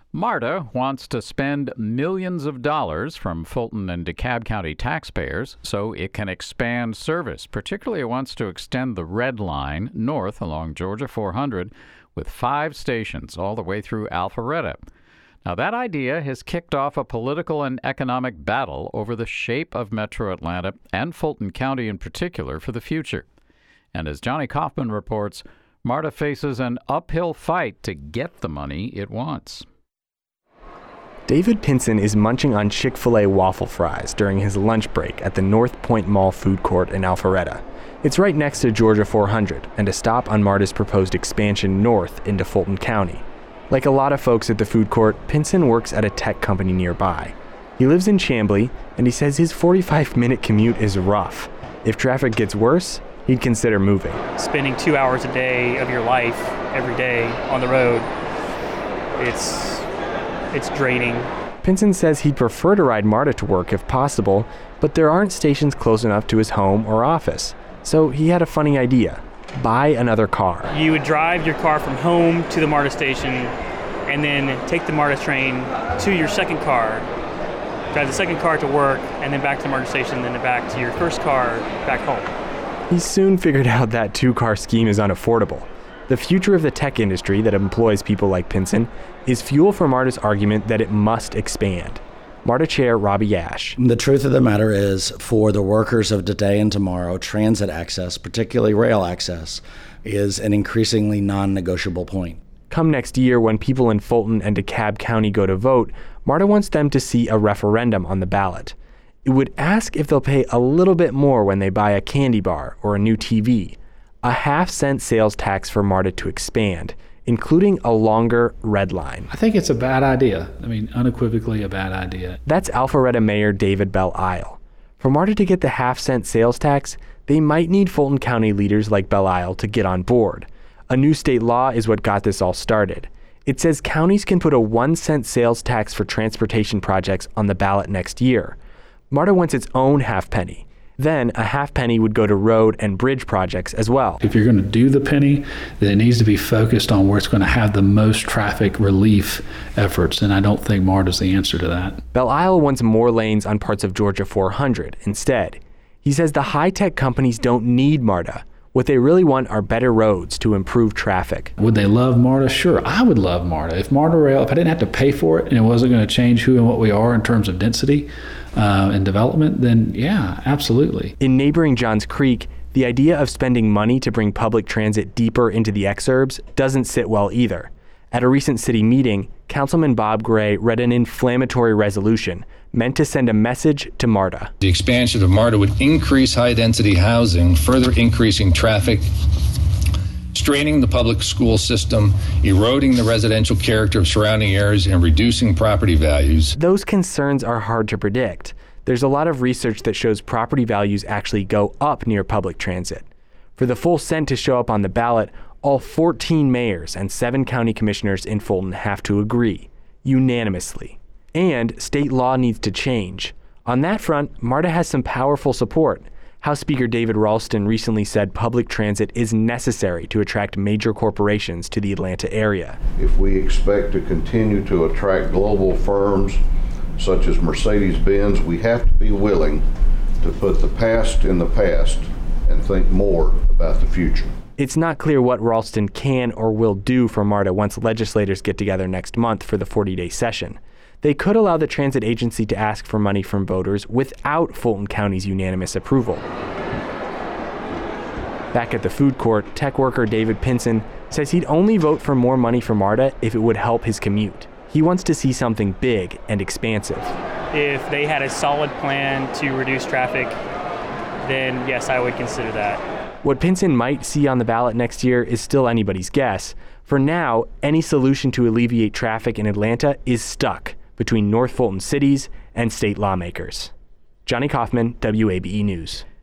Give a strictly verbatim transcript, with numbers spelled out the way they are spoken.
MARTA wants to spend millions of dollars from Fulton and DeKalb County taxpayers so it can expand service. Particularly, it wants to extend the Red Line north along Georgia four hundred with five stations all the way through Alpharetta. Now, that idea has kicked off a political and economic battle over the shape of Metro Atlanta and Fulton County in particular for the future. And as Johnny Kaufman reports, MARTA faces an uphill fight to get the money it wants. David Pinson is munching on Chick-fil-A waffle fries during his lunch break at the North Point Mall food court in Alpharetta. It's right next to Georgia four hundred and a stop on MARTA's proposed expansion north into Fulton County. Like a lot of folks at the food court, Pinson works at a tech company nearby. He lives in Chamblee, and he says his forty-five minute commute is rough. If traffic gets worse, he'd consider moving. Spending two hours a day of your life every day on the road, it's it's draining. Pinson says he'd prefer to ride MARTA to work if possible, but there aren't stations close enough to his home or office. So he had a funny idea. Buy another car. You would drive your car from home to the MARTA station and then take the MARTA train to your second car, drive the second car to work, and then back to the MARTA station, then back to your first car back home. He soon figured out that two-car scheme is unaffordable. The future of the tech industry that employs people like Pinson is fuel for MARTA's argument that it must expand. MARTA Chair Robbie Ash. The truth of the matter is, for the workers of today and tomorrow, transit access, particularly rail access, is an increasingly non-negotiable point. Come next year, when people in Fulton and DeKalb County go to vote, MARTA wants them to see a referendum on the ballot. It would ask if they'll pay a little bit more when they buy a candy bar or a new T V. A half-cent sales tax for MARTA to expand, including a longer red line. I think it's a bad idea. I mean, unequivocally a bad idea. That's Alpharetta Mayor David Belle Isle. For MARTA to get the half-cent sales tax, they might need Fulton County leaders like Belle Isle to get on board. A new state law is what got this all started. It says counties can put a one-cent sales tax for transportation projects on the ballot next year. MARTA wants its own half penny. Then a half penny would go to road and bridge projects as well. If you're going to do the penny, then it needs to be focused on where it's going to have the most traffic relief efforts, and I don't think MARTA's the answer to that. Belle Isle wants more lanes on parts of Georgia four hundred instead. He says the high-tech companies don't need MARTA. What they really want are better roads to improve traffic. Would they love MARTA? Sure, I would love MARTA. If MARTA Rail, if I didn't have to pay for it and it wasn't going to change who and what we are in terms of density uh, and development, then yeah, absolutely. In neighboring Johns Creek, the idea of spending money to bring public transit deeper into the exurbs doesn't sit well either. At a recent city meeting, Councilman Bob Gray read an inflammatory resolution meant to send a message to MARTA. The expansion of MARTA would increase high-density housing, further increasing traffic, straining the public school system, eroding the residential character of surrounding areas, and reducing property values. Those concerns are hard to predict. There's a lot of research that shows property values actually go up near public transit. For the full cent to show up on the ballot, all fourteen mayors and seven county commissioners in Fulton have to agree, unanimously. And state law needs to change. On that front, MARTA has some powerful support. House Speaker David Ralston recently said public transit is necessary to attract major corporations to the Atlanta area. If we expect to continue to attract global firms such as Mercedes-Benz, we have to be willing to put the past in the past and think more about the future. It's not clear what Ralston can or will do for MARTA once legislators get together next month for the forty-day session. They could allow the transit agency to ask for money from voters without Fulton County's unanimous approval. Back at the food court, tech worker David Pinson says he'd only vote for more money for MARTA if it would help his commute. He wants to see something big and expansive. If they had a solid plan to reduce traffic, then yes, I would consider that. What Pinson might see on the ballot next year is still anybody's guess. For now, any solution to alleviate traffic in Atlanta is stuck between North Fulton cities and state lawmakers. Johnny Kaufman, W A B E News.